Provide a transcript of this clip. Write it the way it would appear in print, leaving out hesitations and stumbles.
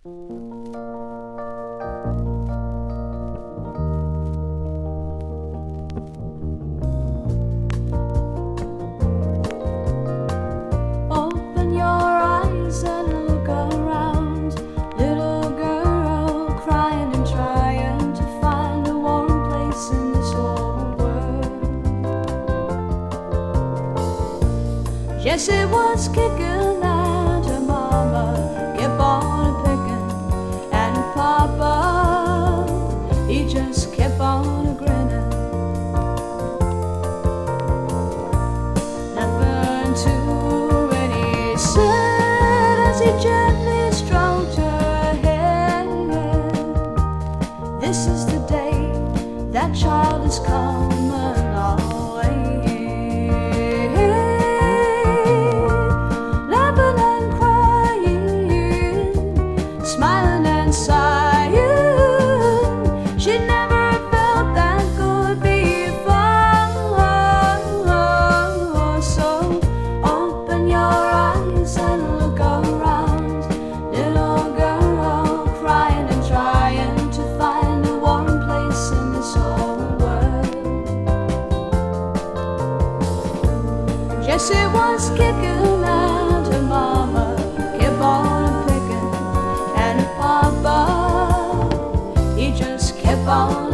Open your eyes and look around, little girl crying and trying to find a warm place in this whole world. Jessie was kicking at her mama, kept on picking, and Papa, he just kept on grinning. Nothing to it, he said as he gently stroked her head. This is the day that child is coming our way. Laughing and crying, smiling and sighing. She never felt that good before. So open your eyes and look around, little girl crying and trying to find a warm place in this whole world. Jessie was kicking at her mama, kept on picking, and her papa, he just kept on